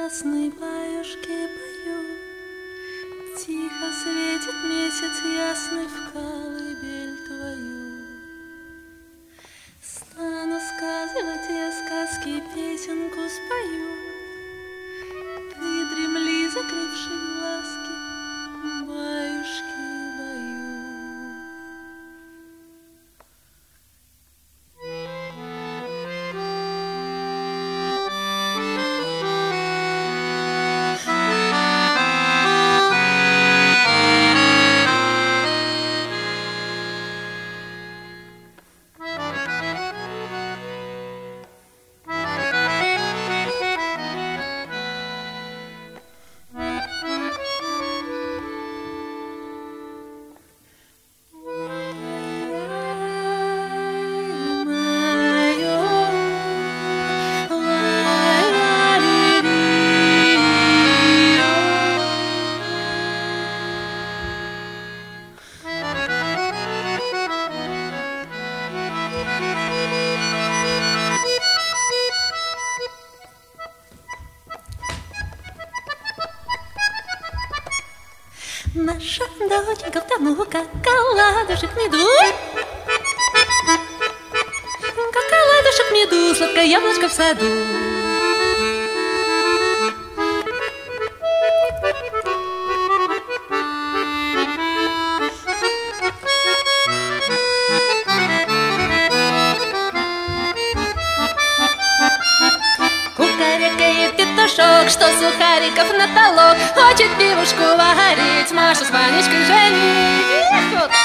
ясной баюшки бою. Тихо светит месяц ясный в колыбель твою. Стану сказывать я сказки, песенку спою. Ты дремли, закрывши глазки, баюшки бою. Наша доченька в тому, как оладушек меду, как оладушек меду, сладкое яблочко в саду. Кукарекает петушок, что сухариков натолок, хочет пивушку варить, Машу с Ванечкой женить. Вот.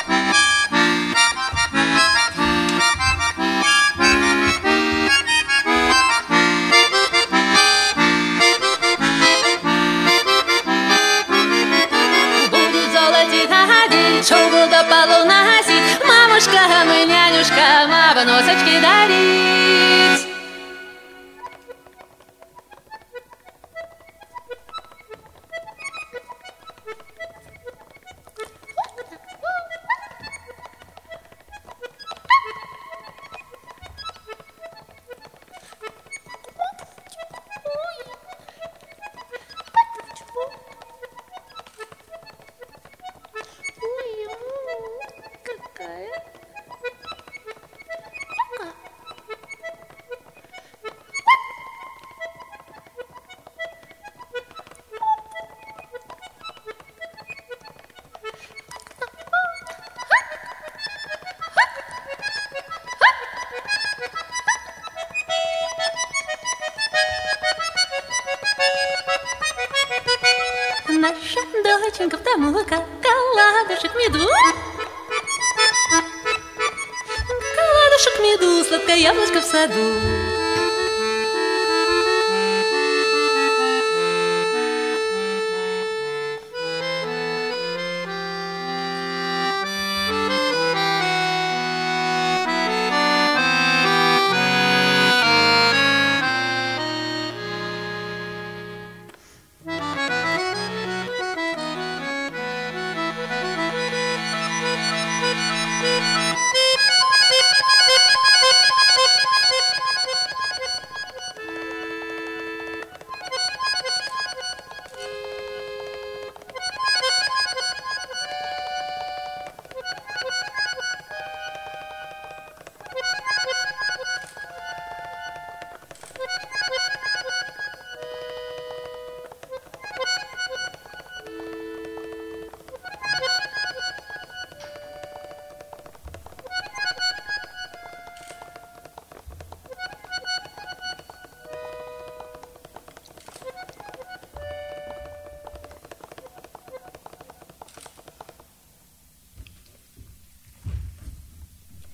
Будет золотить ходить, шубу до полу носить, мамушка, мы нянюшка, мама носочки дарить. Наша доченька в тому, как оладушек меду, как оладушек меду, сладкое яблочко в саду.